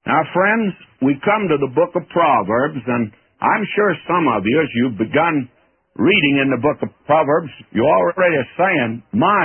Now, friends, we come to the book of Proverbs, and I'm sure some of you, as you've begun reading in the book of Proverbs, you already are saying,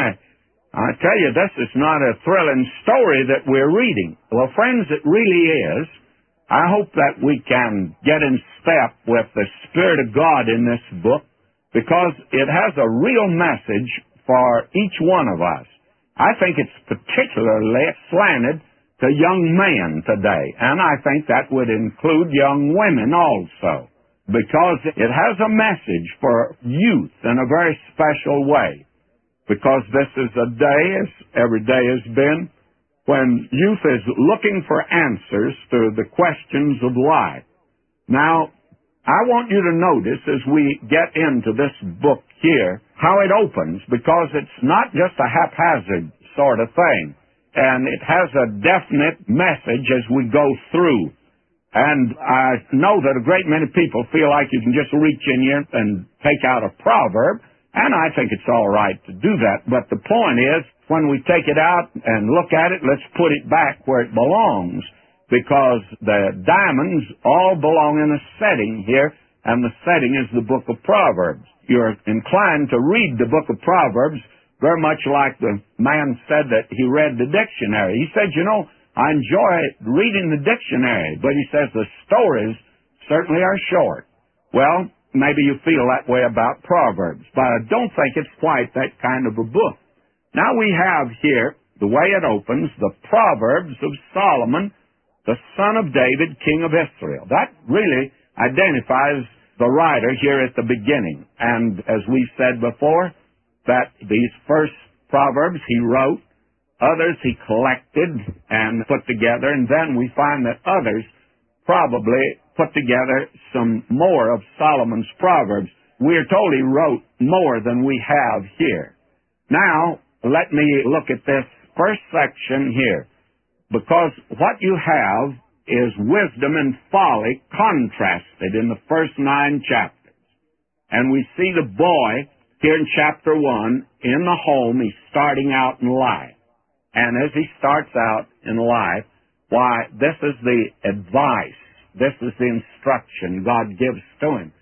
I tell you, this is not a thrilling story that we're reading. Well, friends, it really is. I hope that we can get in step with the Spirit of God in this book, because it has a real message for each one of us. I think it's particularly slanted to young men today, and I think that would include young women also, because it has a message for youth in a very special way, because this is a day, as every day has been, when youth is looking for answers to the questions of life. Now, I want you to notice as we get into this book here how it opens, because it's not just a haphazard sort of thing. And it has a definite message as we go through. And I know that a great many people feel like you can just reach in here and take out a proverb, and I think it's all right to do that. But the point is, when we take it out and look at it, let's put it back where it belongs, because the diamonds all belong in a setting here, and the setting is the book of Proverbs. You're inclined to read the book of Proverbs very much like the man said that he read the dictionary. He said, I enjoy reading the dictionary, but he says the stories certainly are short. Well, maybe you feel that way about Proverbs, but I don't think it's quite that kind of a book. Now we have here, the way it opens, the Proverbs of Solomon, the son of David, king of Israel. That really identifies the writer here at the beginning. And as we said before, that these first Proverbs he wrote, others he collected and put together, and then we find that others probably put together some more of Solomon's Proverbs. We are told he wrote more than we have here. Now, let me look at this first section here, because what you have is wisdom and folly contrasted in the first 9 chapters. And we see the boy here in chapter 1, in the home, he's starting out in life. And as he starts out in life, why, this is the advice, this is the instruction God gives to him.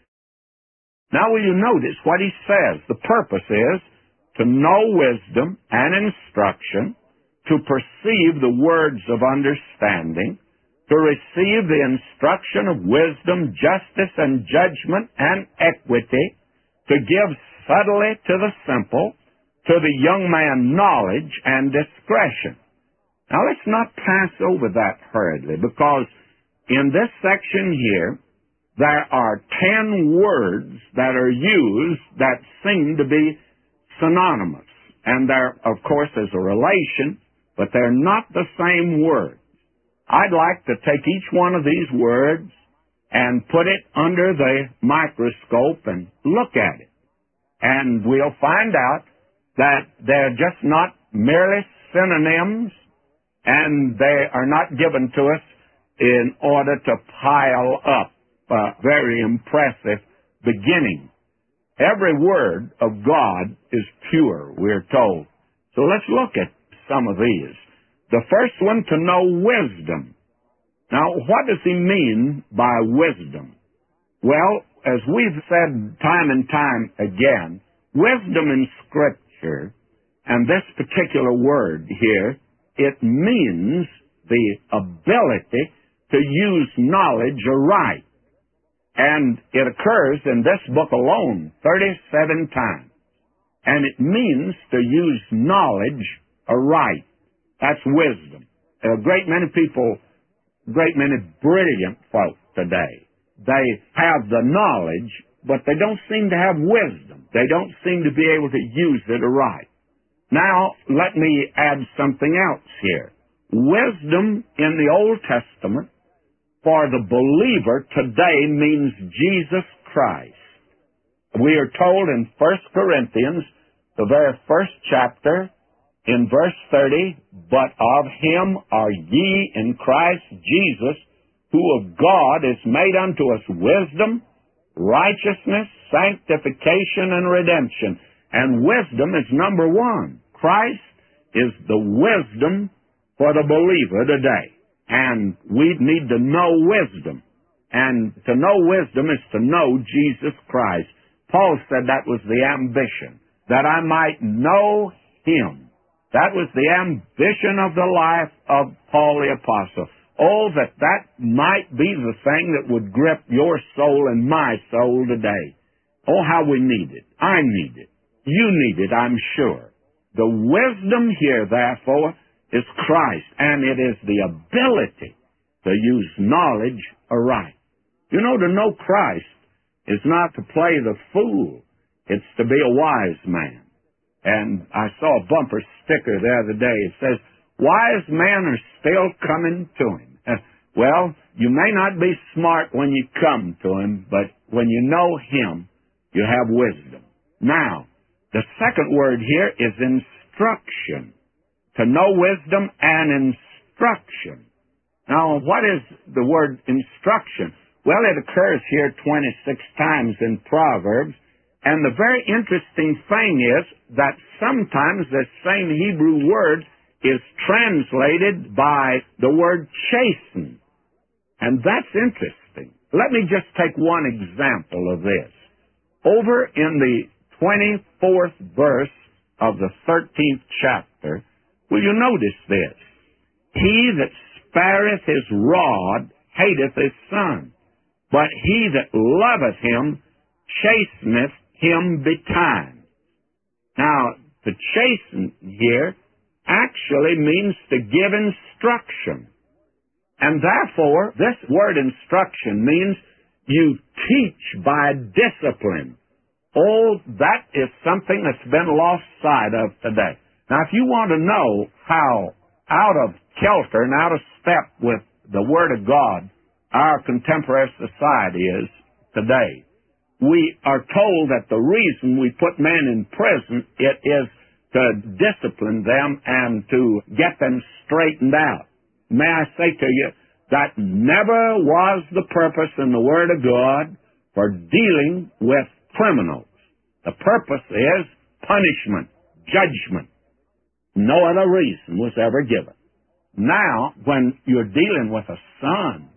Now will you notice what he says? The purpose is to know wisdom and instruction, to perceive the words of understanding, to receive the instruction of wisdom, justice, and judgment, and equity, to give subtly to the simple, to the young man knowledge and discretion. Now let's not pass over that hurriedly, because in this section here, there are 10 words that are used that seem to be synonymous. And there, of course, is a relation, but they're not the same words. I'd like to take each one of these words and put it under the microscope and look at it. And we'll find out that they're just not merely synonyms, and they are not given to us in order to pile up a very impressive beginning. Every word of God is pure, we're told. So let's look at some of these. The first one, to know wisdom. Now, what does he mean by wisdom? Well, as we've said time and time again, wisdom in Scripture, and this particular word here, it means the ability to use knowledge aright. And it occurs in this book alone 37 times. And it means to use knowledge aright. That's wisdom. A great many people, great many brilliant folk today, they have the knowledge, but they don't seem to have wisdom. They don't seem to be able to use it aright. Now, let me add something else here. Wisdom in the Old Testament for the believer today means Jesus Christ. We are told in 1 Corinthians, the very first chapter, in verse 30, but of him are ye in Christ Jesus, who of God is made unto us wisdom, righteousness, sanctification, and redemption. And wisdom is number one. Christ is the wisdom for the believer today. And we need to know wisdom. And to know wisdom is to know Jesus Christ. Paul said that was the ambition, that I might know Him. That was the ambition of the life of Paul the Apostle. Oh, that might be the thing that would grip your soul and my soul today. Oh, how we need it. I need it. You need it, I'm sure. The wisdom here, therefore, is Christ, and it is the ability to use knowledge aright. You know, to know Christ is not to play the fool. It's to be a wise man. And I saw a bumper sticker the other day. It says, wise men are still coming to Him. Well, you may not be smart when you come to Him, but when you know Him, you have wisdom. Now, the second word here is instruction. To know wisdom and instruction. Now, what is the word instruction? Well, it occurs here 26 times in Proverbs, and the very interesting thing is that sometimes the same Hebrew word is translated by the word chasten. And that's interesting. Let me just take one example of this. Over in the 24th verse of the 13th chapter, will you notice this? He that spareth his rod hateth his son, but he that loveth him chasteneth him betimes. Now, to chasten here actually means to give instruction. And therefore, this word instruction means you teach by discipline. Oh, that is something that's been lost sight of today. Now, if you want to know how out of kilter and out of step with the Word of God our contemporary society is today, we are told that the reason we put men in prison, it is to discipline them and to get them straightened out. May I say to you, that never was the purpose in the Word of God for dealing with criminals. The purpose is punishment, judgment. No other reason was ever given. Now, when you're dealing with a son,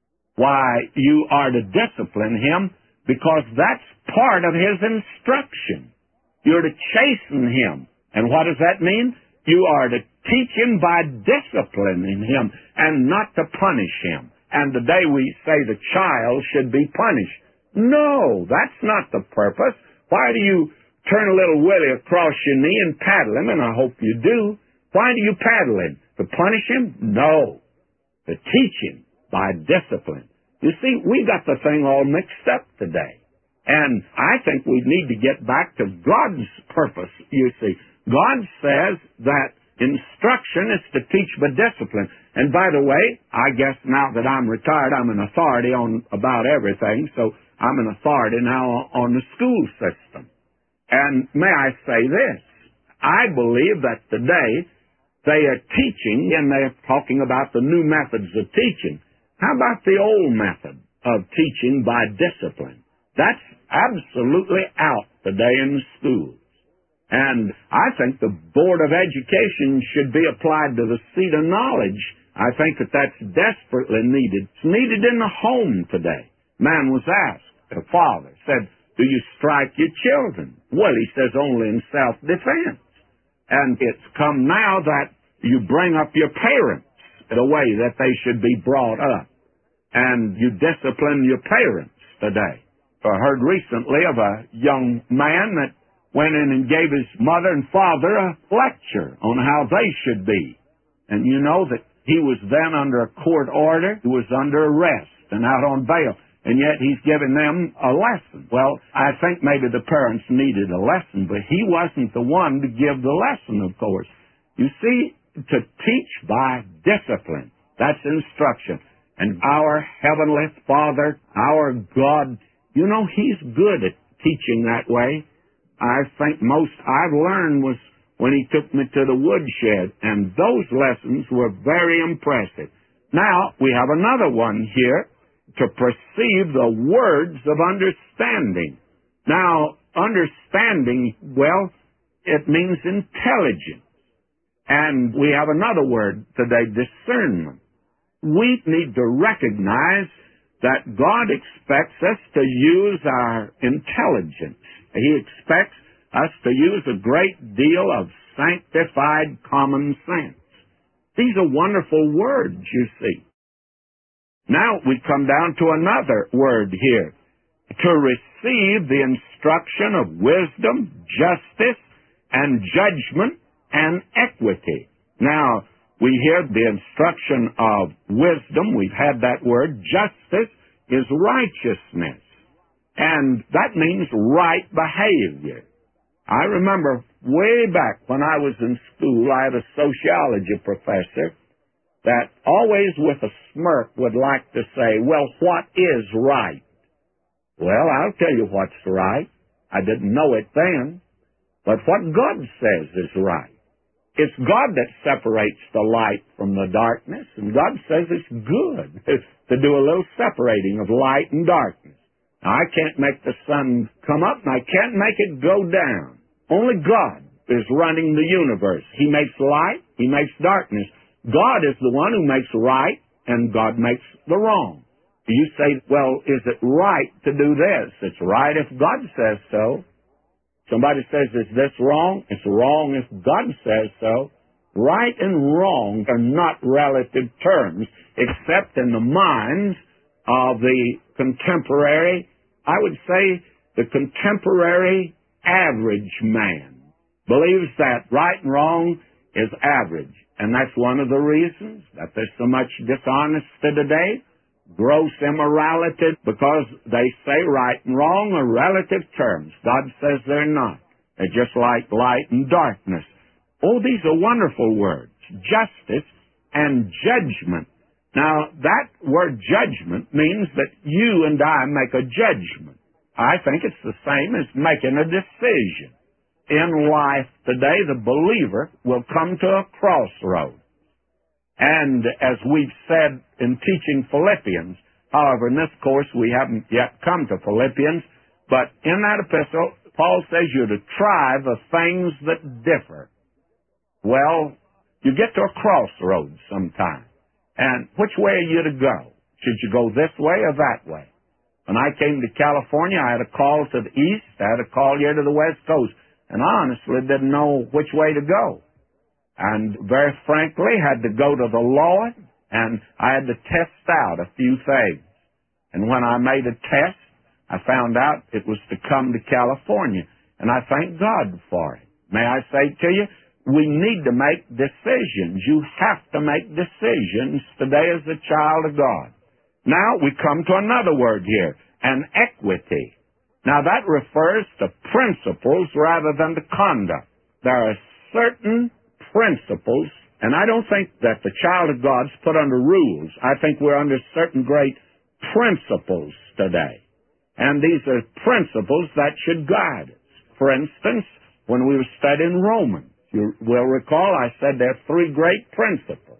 why, you are to discipline him because that's part of his instruction. You're to chasten him. And what does that mean? You are to teach him by disciplining him and not to punish him. And today we say the child should be punished. No, that's not the purpose. Why do you turn a little Willie across your knee and paddle him? And I hope you do. Why do you paddle him? To punish him? No. To teach him by discipline. You see, we got the thing all mixed up today. And I think we need to get back to God's purpose, you see. God says that instruction is to teach by discipline. And by the way, I guess now that I'm retired, I'm an authority on about everything, so I'm an authority now on the school system. And may I say this, I believe that today they are teaching, and they're talking about the new methods of teaching. How about the old method of teaching by discipline? That's absolutely out today in the schools. And I think the Board of Education should be applied to the seat of knowledge. I think that that's desperately needed. It's needed in the home today. Man was asked, a father said, do you strike your children? Well, he says only in self-defense. And it's come now that you bring up your parents the way that they should be brought up. And you discipline your parents today. I heard recently of a young man that went in and gave his mother and father a lecture on how they should be. And you know that he was then under a court order, he was under arrest and out on bail, and yet he's giving them a lesson. Well, I think maybe the parents needed a lesson, but he wasn't the one to give the lesson, of course. You see, to teach by discipline, that's instruction. And our Heavenly Father, our God, you know, He's good at teaching that way. I think most I've learned was when He took me to the woodshed, and those lessons were very impressive. Now, we have another one here, to perceive the words of understanding. Now, understanding, well, it means intelligence. And we have another word today, discernment. we need to recognize that God expects us to use our intelligence. He expects us to use a great deal of sanctified common sense. These are wonderful words, you see. Now we come down to another word here. To receive the instruction of wisdom, justice, and judgment, and equity. Now, we hear the instruction of wisdom. We've had that word. Justice is righteousness. And that means right behavior. I remember way back when I was in school, I had a sociology professor that always with a smirk would like to say, well, what is right? Well, I'll tell you what's right. I didn't know it then. But what God says is right. It's God that separates the light from the darkness, and God says it's good to do a little separating of light and darkness. Now, I can't make the sun come up, and I can't make it go down. Only God is running the universe. He makes light, He makes darkness. God is the one who makes right, and God makes the wrong. You say, well, is it right to do this? It's right if God says so. Somebody says, is this wrong? It's wrong if God says so. Right and wrong are not relative terms, except in the minds of the contemporary, I would say the contemporary average man believes that right and wrong is average. And that's one of the reasons that there's so much dishonesty today, gross immorality, because they say right and wrong are relative terms. God says they're not. They're just like light and darkness. Oh, these are wonderful words. Justice and judgment. Now, that word judgment means that you and I make a judgment. I think it's the same as making a decision. In life today, the believer will come to a crossroad. And as we've said in teaching Philippians, however, in this course we haven't yet come to Philippians, but in that epistle, Paul says you're to try the things that differ. Well, you get to a crossroads sometime. And which way are you to go? Should you go this way or that way? When I came to California, I had a call to the east, I had a call here to the west coast, and I honestly didn't know which way to go. And very frankly, had to go to the Lord, and I had to test out a few things. And when I made a test, I found out it was to come to California, and I thank God for it. May I say to you, we need to make decisions. You have to make decisions today as a child of God. Now we come to another word here, an equity. Now that refers to principles rather than to conduct. There are certain principles, and I don't think that the child of God's put under rules. I think we're under certain great principles today. And these are principles that should guide us. For instance, when we were studying Romans, you will recall I said there are three great principles.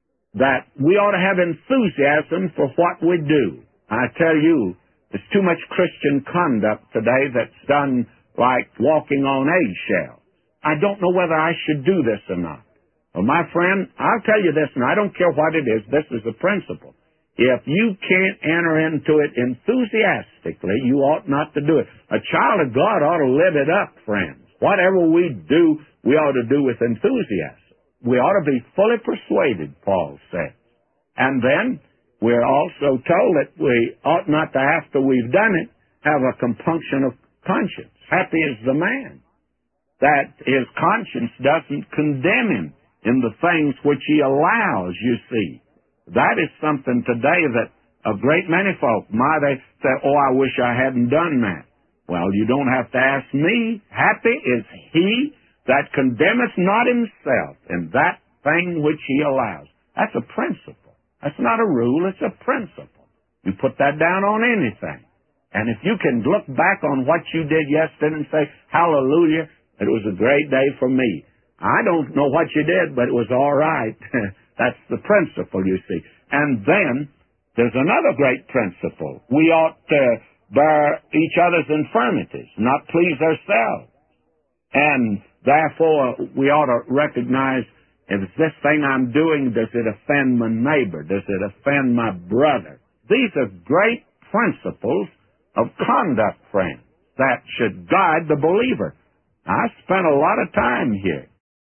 That we ought to have enthusiasm for what we do. I tell you, there's too much Christian conduct today that's done like walking on eggshells. I don't know whether I should do this or not. Well, my friend, I'll tell you this, and I don't care what it is, this is a principle. If you can't enter into it enthusiastically, you ought not to do it. A child of God ought to live it up, friends. Whatever we do, we ought to do with enthusiasm. We ought to be fully persuaded, Paul says. And then we're also told that we ought not to, after we've done it, have a compunction of conscience. Happy is the man that his conscience doesn't condemn him in the things which he allows, you see. That is something today that a great many folk, they say, oh, I wish I hadn't done that. Well, you don't have to ask me. Happy is he that condemneth not himself in that thing which he allows. That's a principle. That's not a rule, it's a principle. You put that down on anything. And if you can look back on what you did yesterday and say, hallelujah, it was a great day for me. I don't know what you did, but it was all right. That's the principle, you see. And then there's another great principle. We ought to bear each other's infirmities, not please ourselves. And therefore, we ought to recognize If this thing I'm doing, does it offend my neighbor? Does it offend my brother? These are great principles of conduct, friends, that should guide the believer. I spent a lot of time here.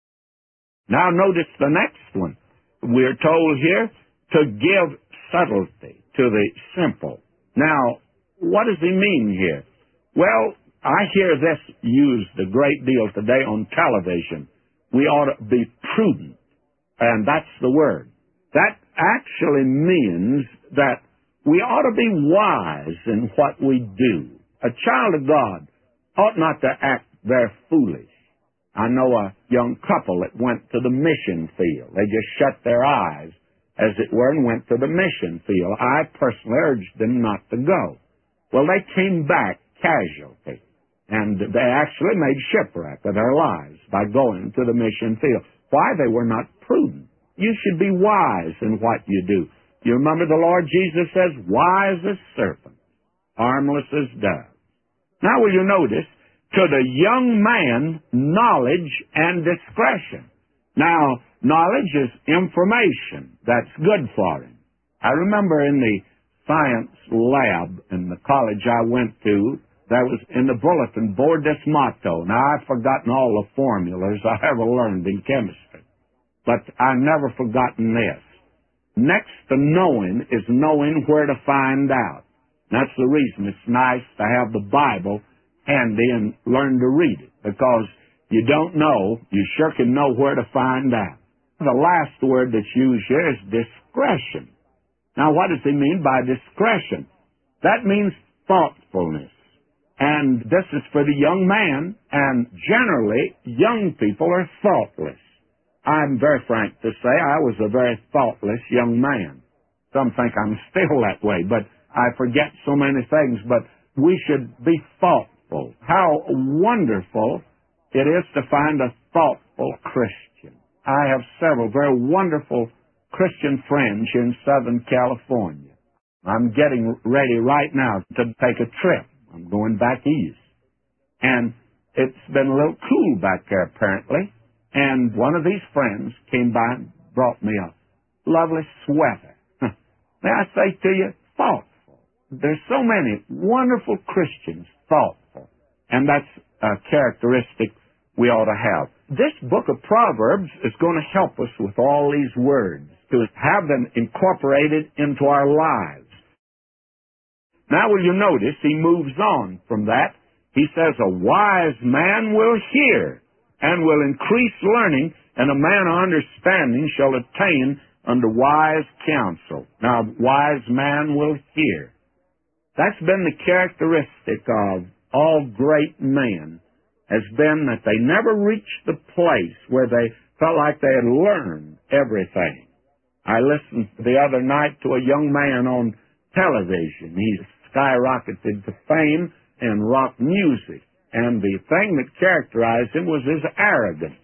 Now notice the next one. We're told here to give subtlety to the simple. Now, what does he mean here? Well, I hear this used a great deal today on television. We ought to be prudent, and that's the word. That actually means that we ought to be wise in what we do. A child of God ought not to act very foolish. I know a young couple that went to the mission field. They just shut their eyes, as it were, and went to the mission field. I personally urged them not to go. Well, they came back casualty, and they actually made shipwreck of their lives by going to the mission field. Why? They were not prudent. You should be wise in what you do. You remember the Lord Jesus says, wise as serpents, harmless as doves. Now will you notice, to the young man, knowledge and discretion. Now, knowledge is information. That's good for him. I remember in the science lab in the college I went to, there was in the bulletin board this motto. Now, I've forgotten all the formulas I ever learned in chemistry, but I've never forgotten this. Next to knowing is knowing where to find out. That's the reason it's nice to have the Bible handy and learn to read it, because you don't know, you sure can know where to find out. The last word that's used here is discretion. Now, what does he mean by discretion? That means thoughtfulness. And this is for the young man, and generally, young people are thoughtless. I'm very frank to say I was a very thoughtless young man. Some think I'm still that way, but I forget so many things. But we should be thoughtful. How wonderful it is to find a thoughtful Christian. I have several very wonderful Christian friends here in Southern California. I'm getting ready right now to take a trip. I'm going back east. And it's been a little cool back there, apparently. And one of these friends came by and brought me a lovely sweater. May I say to you, thoughtful. There's so many wonderful Christians, thoughtful. And that's a characteristic we ought to have. This book of Proverbs is going to help us with all these words, to have them incorporated into our lives. Now, will you notice he moves on from that? He says, a wise man will hear and will increase learning, and a man of understanding shall attain unto wise counsel. Now, wise man will hear. That's been the characteristic of all great men, has been that they never reached the place where they felt like they had learned everything. I listened the other night to a young man on television. He skyrocketed to fame in rock music. And the thing that characterized him was his arrogance.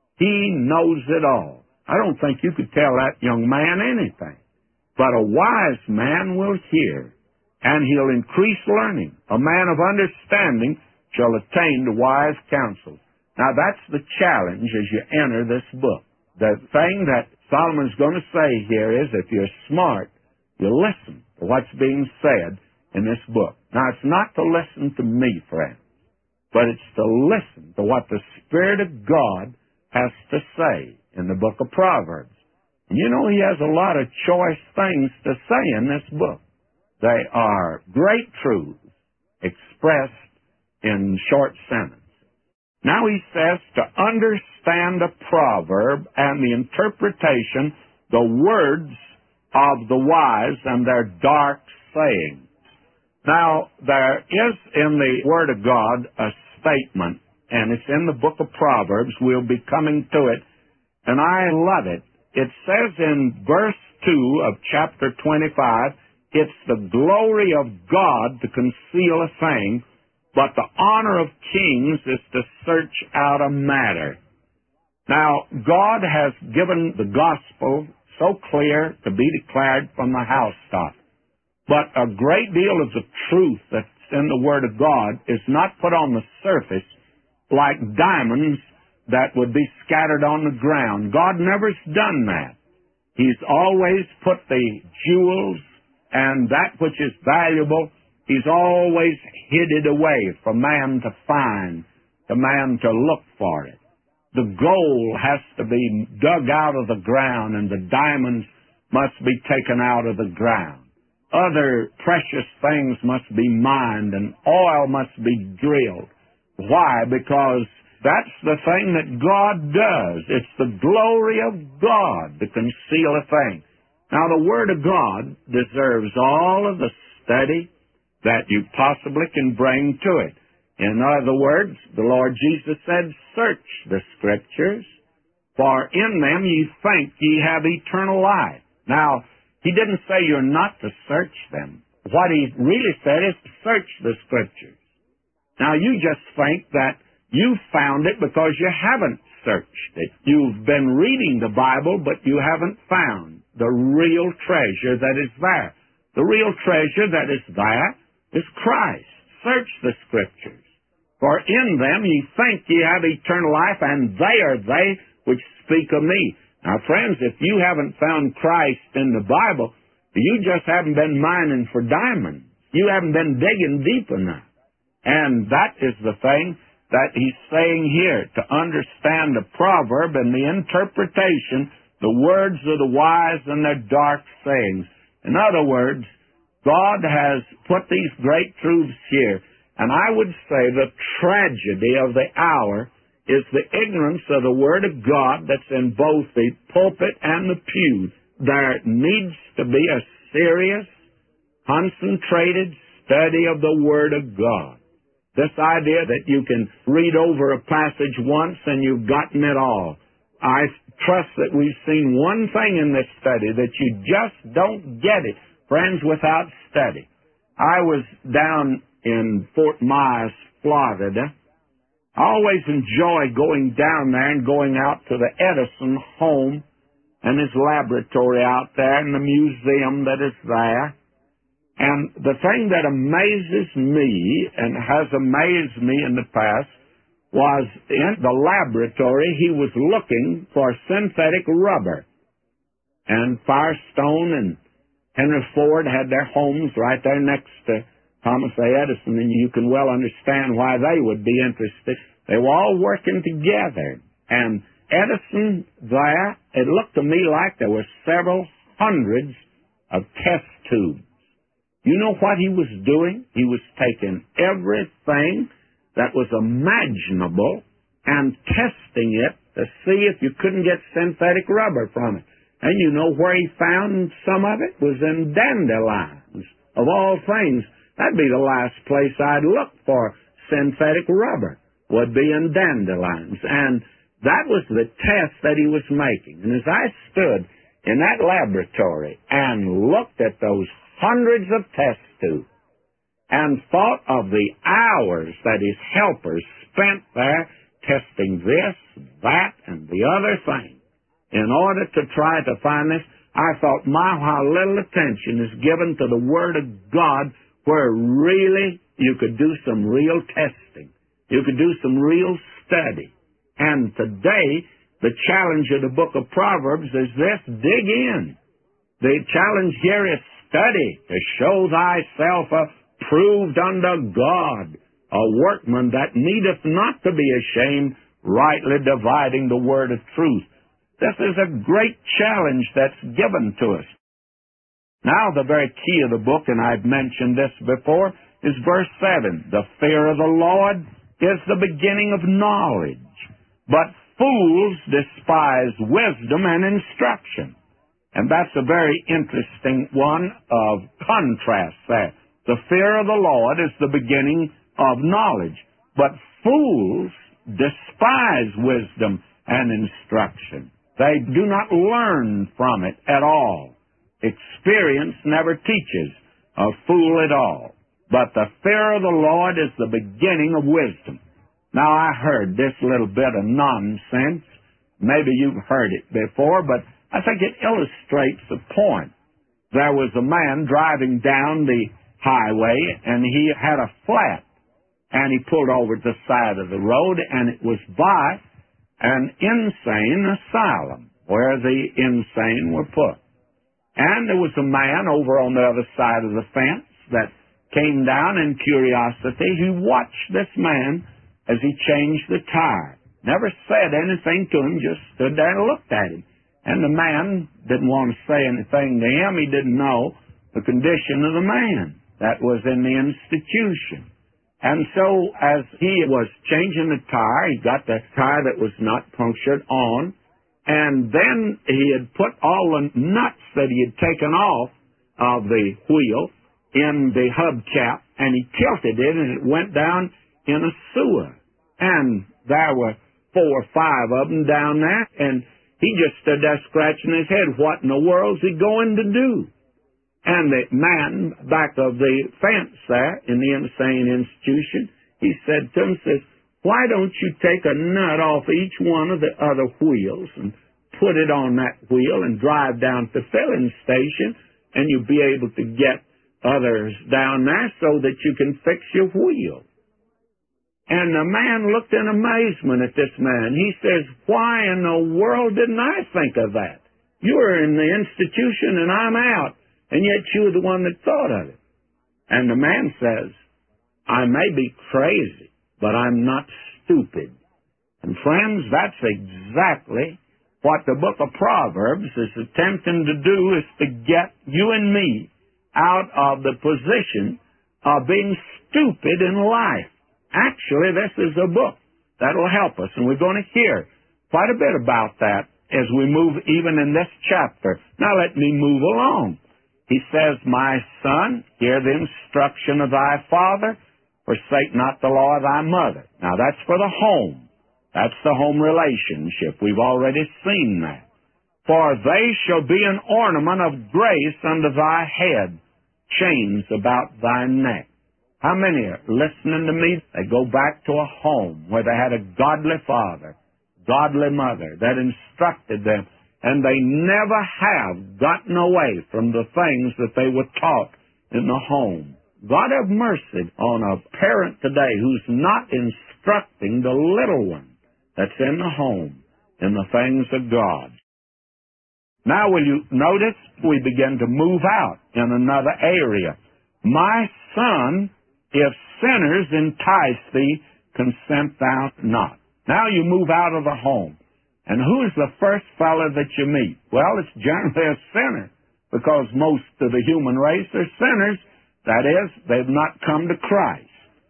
He knows it all. I don't think you could tell that young man anything. But a wise man will hear, and he'll increase learning. A man of understanding shall attain to wise counsel. Now, that's the challenge as you enter this book. The thing that Solomon's going to say here is, if you're smart, you listen to what's being said in this book. Now, it's not to listen to me, friends, but it's to listen to what the Spirit of God has to say in the book of Proverbs. And you know, he has a lot of choice things to say in this book. They are great truths expressed in short sentences. Now he says to understand a proverb and the interpretation, the words of the wise and their dark sayings. Now, there is in the Word of God a statement, and it's in the book of Proverbs. We'll be coming to it, and I love it. It says in verse 2 of chapter 25, it's the glory of God to conceal a thing, but the honor of kings is to search out a matter. Now, God has given the gospel so clear to be declared from the housetop. But a great deal of the truth that's in the Word of God is not put on the surface like diamonds that would be scattered on the ground. God never's done that. He's always put the jewels and that which is valuable, He's always hid it away for man to find, for man to look for it. The gold has to be dug out of the ground, and the diamonds must be taken out of the ground. Other precious things must be mined, and oil must be drilled. Why? Because that's the thing that God does. It's the glory of God to conceal a thing. Now, the Word of God deserves all of the study that you possibly can bring to it. In other words, the Lord Jesus said, "Search the Scriptures, for in them ye think ye have eternal life." Now, He didn't say you're not to search them. What He really said is, search the Scriptures. Now, you just think that you found it because you haven't searched it. You've been reading the Bible, but you haven't found the real treasure that is there. The real treasure that is there is Christ. Search the Scriptures, for in them ye think ye have eternal life, and they are they which speak of me. Now, friends, if you haven't found Christ in the Bible, you just haven't been mining for diamonds. You haven't been digging deep enough. And that is the thing that He's saying here, to understand the proverb and the interpretation, the words of the wise and their dark sayings. In other words, God has put these great truths here. And I would say the tragedy of the hour is the ignorance of the Word of God that's in both the pulpit and the pew. There needs to be a serious, concentrated study of the Word of God. This idea that you can read over a passage once and you've gotten it all. I trust that we've seen one thing in this study, that you just don't get it, friends, without study. I was down in Fort Myers, Florida. I always enjoy going down there and going out to the Edison home and his laboratory out there and the museum that is there. And the thing that amazes me and has amazed me in the past was in the laboratory he was looking for synthetic rubber. And Firestone and Henry Ford had their homes right there next to Thomas A. Edison, and you can well understand why they would be interested. They were all working together. And Edison there, it looked to me like there were several hundreds of test tubes. You know what he was doing? He was taking everything that was imaginable and testing it to see if you couldn't get synthetic rubber from it. And you know where he found some of it? Was in dandelions. Of all things, that'd be the last place I'd look for synthetic rubber, would be in dandelions. And that was the test that he was making. And as I stood in that laboratory and looked at those hundreds of test tubes and thought of the hours that his helpers spent there testing this, that, and the other thing in order to try to find this, I thought, how little attention is given to the Word of God, where really you could do some real testing. You could do some real study. And today, the challenge of the book of Proverbs is this: dig in. The challenge here is study, to show thyself approved unto God, a workman that needeth not to be ashamed, rightly dividing the word of truth. This is a great challenge that's given to us. Now, the very key of the book, and I've mentioned this before, is verse 7. The fear of the Lord is the beginning of knowledge, but fools despise wisdom and instruction. And that's a very interesting one of contrast there. The fear of the Lord is the beginning of knowledge, but fools despise wisdom and instruction. They do not learn from it at all. Experience never teaches a fool at all. But the fear of the Lord is the beginning of wisdom. Now, I heard this little bit of nonsense. Maybe you've heard it before, but I think it illustrates the point. There was a man driving down the highway, and he had a flat, and he pulled over to the side of the road, and it was by an insane asylum where the insane were put. And there was a man over on the other side of the fence that came down in curiosity. He watched this man as he changed the tire. Never said anything to him, just stood there and looked at him. And the man didn't want to say anything to him. He didn't know the condition of the man that was in the institution. And so as he was changing the tire, he got the tire that was not punctured on, and then he had put all the nuts that he had taken off of the wheel in the hubcap, and he tilted it, and it went down in a sewer. And there were 4 or 5 of them down there, and he just stood there scratching his head. What in the world's he going to do? And the man back of the fence there in the insane institution, he said to him, says, why don't you take a nut off each one of the other wheels and put it on that wheel and drive down to the filling station, and you'll be able to get others down there so that you can fix your wheel. And the man looked in amazement at this man. He says, why in the world didn't I think of that? You were in the institution and I'm out, and yet you were the one that thought of it. And the man says, I may be crazy, but I'm not stupid. And friends, that's exactly what the book of Proverbs is attempting to do, is to get you and me out of the position of being stupid in life. Actually, this is a book that will help us, and we're going to hear quite a bit about that as we move even in this chapter. Now let me move along. He says, my son, hear the instruction of thy father, forsake not the law of thy mother. Now that's for the home. That's the home relationship. We've already seen that. For they shall be an ornament of grace unto thy head, chains about thy neck. How many are listening to me? They go back to a home where they had a godly father, godly mother that instructed them, and they never have gotten away from the things that they were taught in the home. God have mercy on a parent today who's not instructing the little one that's in the home in the things of God. Now will you notice we begin to move out in another area. My son, if sinners entice thee, consent thou not. Now you move out of the home. And who's the first fellow that you meet? Well, it's generally a sinner, because most of the human race are sinners. That is, they've not come to Christ.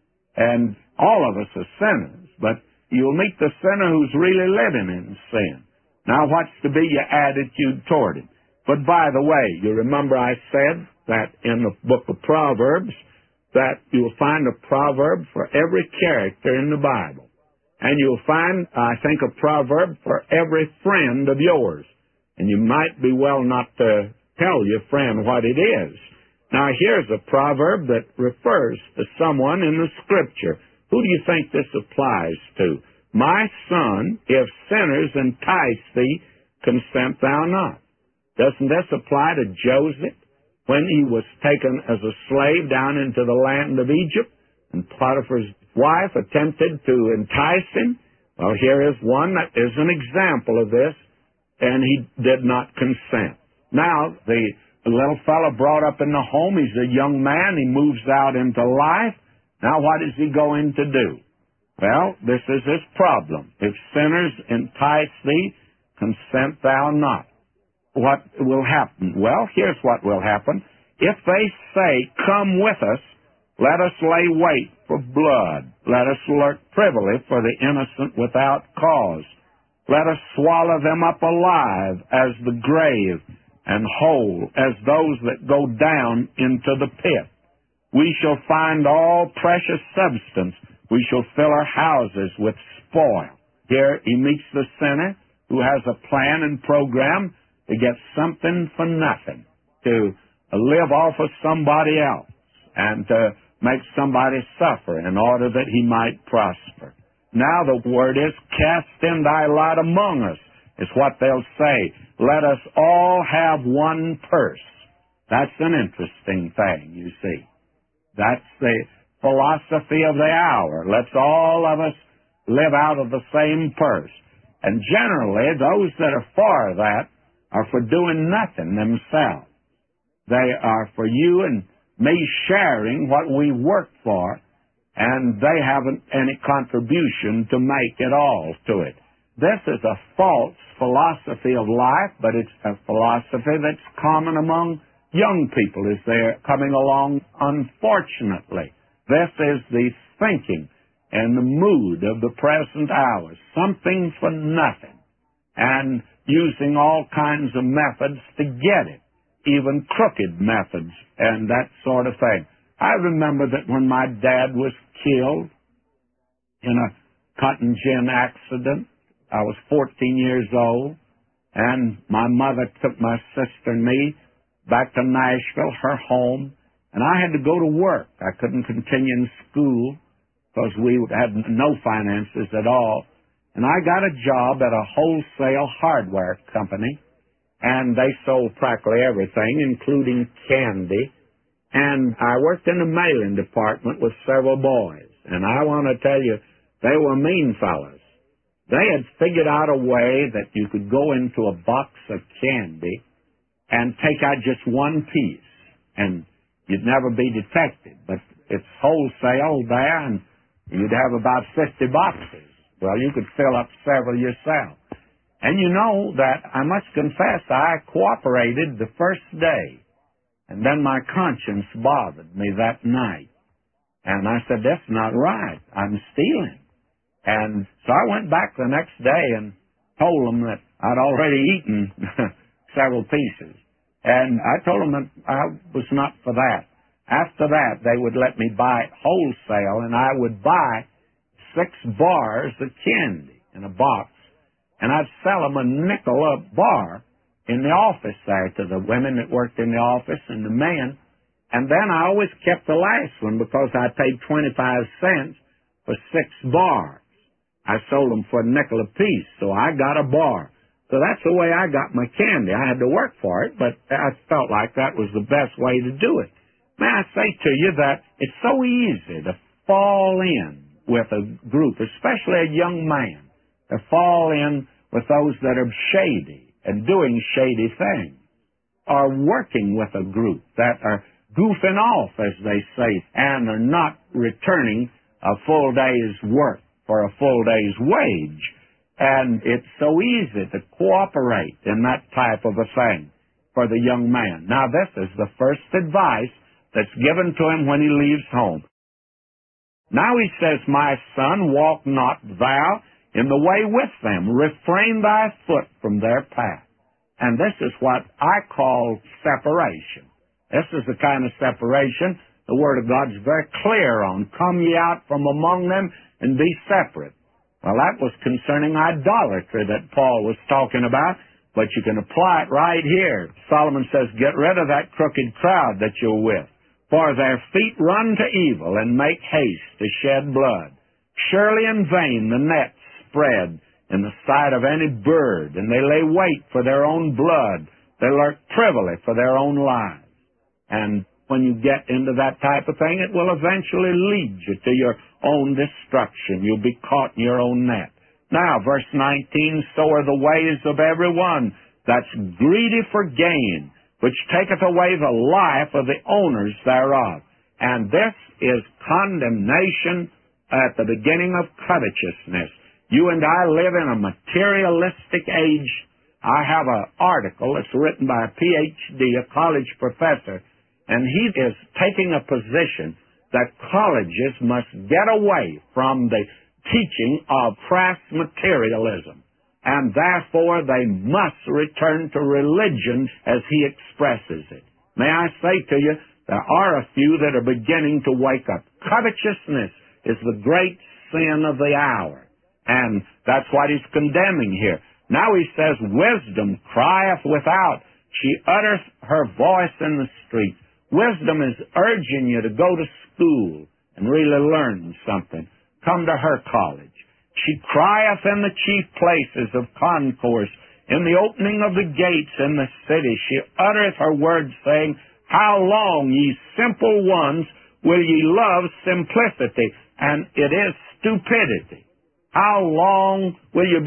And all of us are sinners, but you'll meet the sinner who's really living in sin. Now, what's to be your attitude toward him? But by the way, you remember I said that in the book of Proverbs, that you'll find a proverb for every character in the Bible. And you'll find, I think, a proverb for every friend of yours. And you might be well not to tell your friend what it is. Now, here's a proverb that refers to someone in the Scripture. Who do you think this applies to? My son, if sinners entice thee, consent thou not. Doesn't this apply to Joseph when he was taken as a slave down into the land of Egypt, and Potiphar's wife attempted to entice him? Well, here is one that is an example of this, and he did not consent. Now, the little fellow brought up in the home, he's a young man, he moves out into life. Now, what is he going to do? Well, this is his problem. If sinners entice thee, consent thou not. What will happen? Well, here's what will happen. If they say, come with us, let us lay wait for blood. Let us lurk privily for the innocent without cause. Let us swallow them up alive as the grave, and whole as those that go down into the pit. We shall find all precious substance. We shall fill our houses with spoil. Here he meets the sinner who has a plan and program to get something for nothing, to live off of somebody else, and to make somebody suffer in order that he might prosper. Now the word is, cast in thy lot among us, is what they'll say. Let us all have one purse. That's an interesting thing, you see. That's the philosophy of the hour. Let's all of us live out of the same purse. And generally, those that are for that are for doing nothing themselves. They are for you and me sharing what we work for, and they haven't any contribution to make at all to it. This is a false philosophy of life, but it's a philosophy that's common among young people as they're coming along, unfortunately. This is the thinking and the mood of the present hour. Something for nothing, and using all kinds of methods to get it, even crooked methods and that sort of thing. I remember that when my dad was killed in a cotton gin accident, I was 14 years old, and my mother took my sister and me back to Nashville, her home, and I had to go to work. I couldn't continue in school because we had no finances at all. And I got a job at a wholesale hardware company, and they sold practically everything, including candy. And I worked in the mailing department with several boys, and I want to tell you, they were mean fellas. They had figured out a way that you could go into a box of candy and take out just one piece, and you'd never be detected. But it's wholesale there, and you'd have about 50 boxes. Well, you could fill up several yourself. And you know that I must confess I cooperated the first day, and then my conscience bothered me that night. And I said, that's not right. I'm stealing. And so I went back the next day and told them that I'd already eaten several pieces. And I told them that I was not for that. After that, they would let me buy it wholesale, and I would buy 6 bars of candy in a box, and I'd sell them a nickel a bar in the office there to the women that worked in the office and the men. And then I always kept the last one because I paid 25 cents for 6 bars. I sold them for a nickel apiece, so I got a bar. So that's the way I got my candy. I had to work for it, but I felt like that was the best way to do it. May I say to you that it's so easy to fall in with a group, especially a young man, to fall in with those that are shady and doing shady things, or working with a group that are goofing off, as they say, and are not returning a full day's work for a full day's wage. And it's so easy to cooperate in that type of a thing for the young man. Now, this is the first advice that's given to him when he leaves home. Now he says, my son, walk not thou in the way with them. Refrain thy foot from their path. And this is what I call separation. This is the kind of separation the Word of God is very clear on. Come ye out from among them and be separate. Well, that was concerning idolatry that Paul was talking about, but you can apply it right here. Solomon says, get rid of that crooked crowd that you're with, for their feet run to evil and make haste to shed blood. Surely in vain the nets spread in the sight of any bird, and they lay wait for their own blood. They lurk privily for their own lives. And when you get into that type of thing, it will eventually lead you to your own destruction. You'll be caught in your own net. Now, verse 19, so are the ways of everyone that's greedy for gain, which taketh away the life of the owners thereof. And this is condemnation at the beginning of covetousness. You and I live in a materialistic age. I have an article that's written by a PhD, a college professor, and he is taking a position that colleges must get away from the teaching of crass materialism, and therefore they must return to religion as he expresses it. May I say to you, there are a few that are beginning to wake up. Covetousness is the great sin of the hour, and that's what he's condemning here. Now he says, wisdom crieth without. She uttereth her voice in the street. Wisdom is urging you to go to school and really learn something. Come to her college. She crieth in the chief places of concourse, in the opening of the gates in the city. She uttereth her words, saying, how long, ye simple ones, will ye love simplicity? And it is stupidity. How long will you be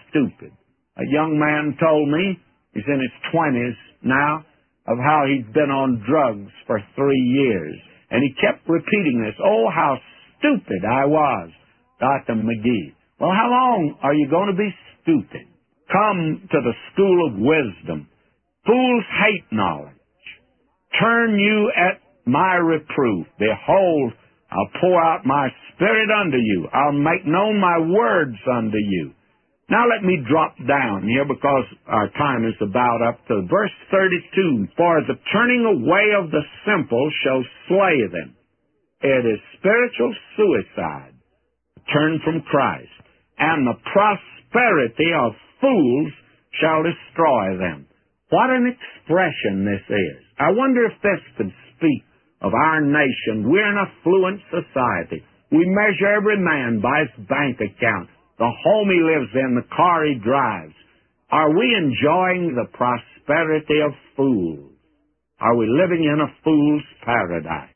stupid. A young man told me, he's in his 20s now, of how he'd been on drugs for 3 years. And he kept repeating this, oh, how stupid I was, Dr. McGee. Well, how long are you going to be stupid? Come to the school of wisdom. Fools hate knowledge. Turn you at my reproof. Behold, I'll pour out my spirit unto you. I'll make known my words unto you. Now let me drop down here because our time is about up to verse 32. For the turning away of the simple shall slay them. It is spiritual suicide. Turn from Christ. And the prosperity of fools shall destroy them. What an expression this is. I wonder if this could speak of our nation. We're an affluent society. We measure every man by his bank account, the home he lives in, the car he drives. Are we enjoying the prosperity of fools? Are we living in a fool's paradise?